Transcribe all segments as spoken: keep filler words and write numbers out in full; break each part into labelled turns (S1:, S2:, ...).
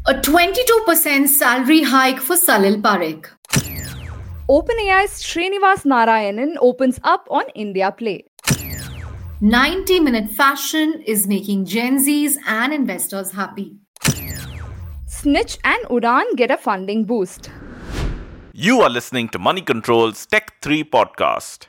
S1: A twenty-two percent salary hike for Salil Parekh.
S2: OpenAI's Srinivas Narayanan opens up on India Play.
S1: ninety minute fashion is making Gen Zs and investors happy.
S2: Snitch and Udaan get a funding boost.
S3: You are listening to Money Control's Tech three podcast.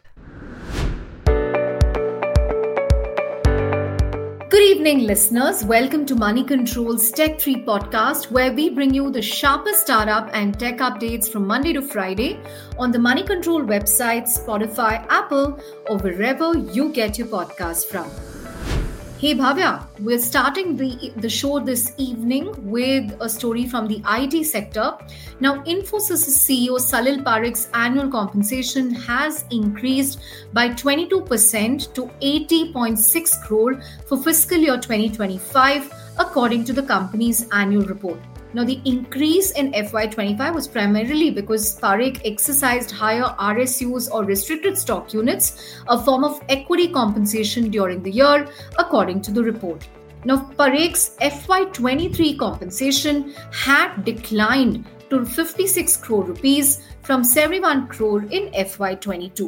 S1: Good evening, listeners. Welcome to Money Control's Tech three podcast, where we bring you the sharpest startup and tech updates from Monday to Friday on the Money Control website, Spotify, Apple, or wherever you get your podcasts from. Hey Bhavya, we're starting the, the show this evening with a story from the I T sector. Now, Infosys C E O Salil Parekh's annual compensation has increased by twenty-two percent to eighty point six crore for fiscal year twenty twenty-five, according to the company's annual report. Now, the increase in F Y twenty-five was primarily because Parekh exercised higher R S Us or restricted stock units, a form of equity compensation during the year, according to the report. Now, Parekh's F Y twenty-three compensation had declined to fifty-six crore rupees from seventy-one crore in F Y twenty-two.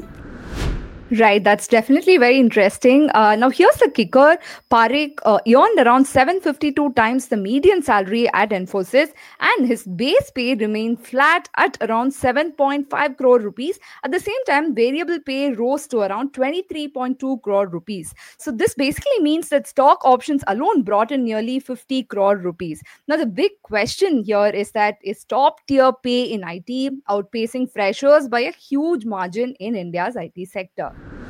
S2: Right, that's definitely very interesting. Uh, now, here's the kicker. Parekh uh, earned around seven hundred fifty-two times the median salary at Infosys, and his base pay remained flat at around seven point five crore rupees. At the same time, variable pay rose to around twenty-three point two crore rupees. So this basically means that stock options alone brought in nearly fifty crore rupees. Now, the big question here is that is top-tier pay in I T outpacing freshers by a huge margin in India's I T sector?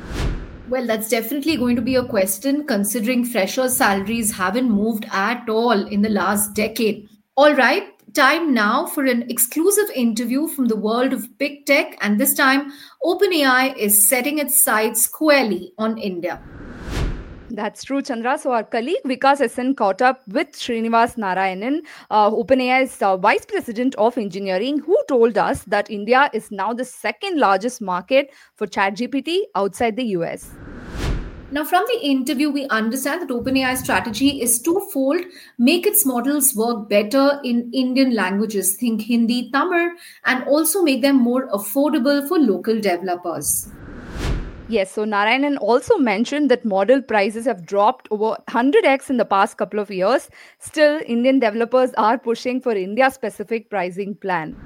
S1: Well, that's definitely going to be a question, considering freshers' salaries haven't moved at all in the last decade. All right, time now for an exclusive interview from the world of big tech, and this time OpenAI is setting its sights squarely on India.
S2: That's true, Chandra. So our colleague Vikas S N caught up with Srinivas Narayanan, uh, OpenAI's uh, Vice President of Engineering, who told us that India is now the second largest market for ChatGPT outside the U S.
S1: Now, from the interview, we understand that OpenAI's strategy is twofold: make its models work better in Indian languages, think Hindi, Tamil, and also make them more affordable for local developers.
S2: Yes, so Narayanan also mentioned that model prices have dropped over one hundred x in the past couple of years. Still, Indian developers are pushing for India-specific pricing plan.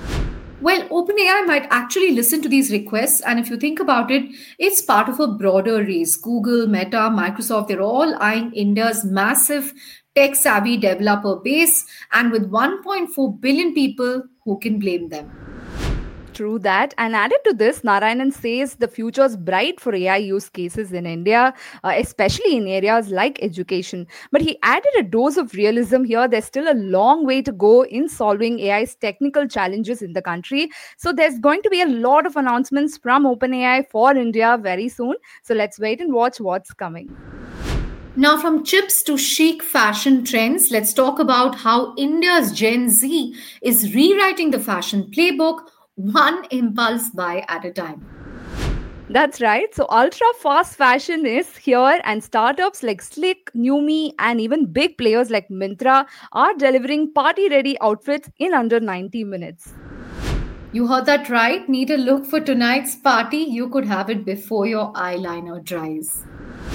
S1: Well, OpenAI might actually listen to these requests, and if you think about it, it's part of a broader race. Google, Meta, Microsoft, they're all eyeing India's massive tech-savvy developer base, and with one point four billion people, who can blame them?
S2: True that. And added to this, Narayanan says the future's bright for A I use cases in India, uh, especially in areas like education. But he added a dose of realism here. There's still a long way to go in solving A I's technical challenges in the country. So there's going to be a lot of announcements from OpenAI for India very soon. So let's wait and watch what's coming.
S1: Now, from chips to chic fashion trends, let's talk about how India's Gen Z is rewriting the fashion playbook, one impulse buy at a time.
S2: That's right. So ultra fast fashion is here, and startups like Slick, Numi, and even big players like Myntra are delivering party-ready outfits in under ninety minutes.
S1: You heard that right. Need a look for tonight's party? You could have it before your eyeliner dries.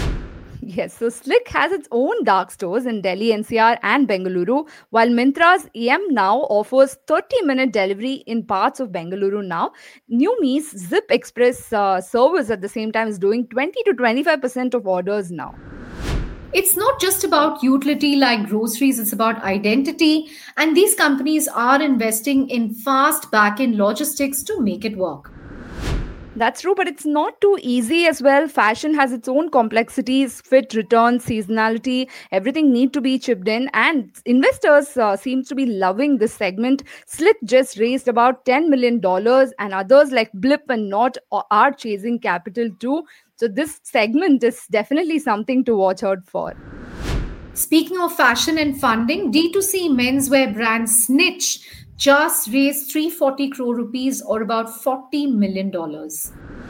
S2: Yes, so Slick has its own dark stores in Delhi, N C R and Bengaluru, while Myntra's E M now offers thirty minute delivery in parts of Bengaluru now. Numi's Zip Express uh, service at the same time is doing twenty to twenty-five percent of orders now.
S1: It's not just about utility like groceries, it's about identity. And these companies are investing in fast back-end logistics to make it work.
S2: That's true, but it's not too easy as well. Fashion has its own complexities, fit, returns, seasonality, everything need to be chipped in, and investors uh, seem to be loving this segment. Slick just raised about ten million dollars, and others like Blip and Knot are chasing capital too. So this segment is definitely something to watch out for.
S1: Speaking of fashion and funding, D two C menswear brand Snitch just raised three hundred forty crore rupees or about forty million dollars.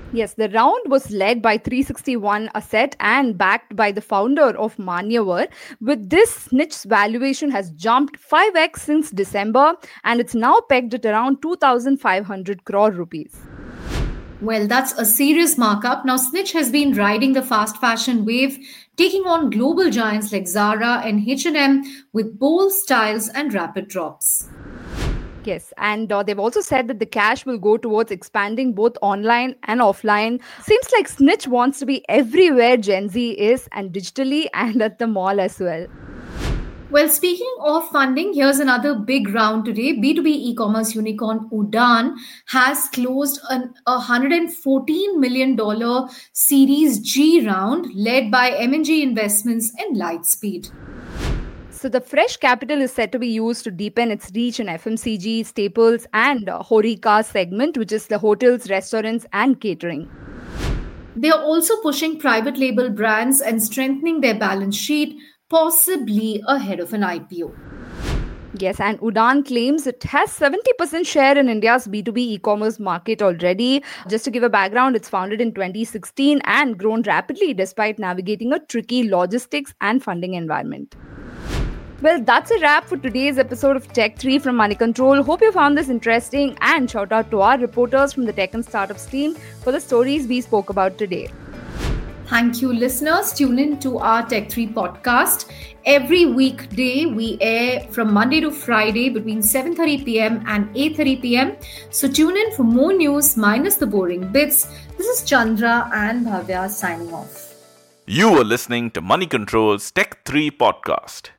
S2: Yes, the round was led by three sixty-one Asset and backed by the founder of Manyavar. With this, Snitch's valuation has jumped five x since December and it's now pegged at around two thousand five hundred crore rupees.
S1: Well, that's a serious markup. Now, Snitch has been riding the fast fashion wave, taking on global giants like Zara and H and M with bold styles and rapid drops.
S2: Yes, and uh, they've also said that the cash will go towards expanding both online and offline. Seems like Snitch wants to be everywhere Gen Z is, and digitally and at the mall as well.
S1: Well, speaking of funding, here's another big round today. B two B e-commerce unicorn Udaan has closed an one hundred fourteen million dollars Series G round led by M and G Investments and Lightspeed.
S2: So the fresh capital is set to be used to deepen its reach in F M C G, staples and uh, HoReCa segment, which is the hotels, restaurants and catering.
S1: They are also pushing private label brands and strengthening their balance sheet, possibly ahead of an I P O.
S2: Yes, and Udaan claims it has seventy percent share in India's B two B e-commerce market already. Just to give a background, it's founded in twenty sixteen and grown rapidly despite navigating a tricky logistics and funding environment. Well, that's a wrap for today's episode of Tech three from Money Control. Hope you found this interesting, and shout out to our reporters from the Tech and Startups team for the stories we spoke about today.
S1: Thank you, listeners. Tune in to our Tech three podcast. Every weekday, we air from Monday to Friday between seven thirty p.m. and eight thirty p.m. So tune in for more news minus the boring bits. This is Chandra and Bhavya signing off.
S3: You are listening to Money Control's Tech three podcast.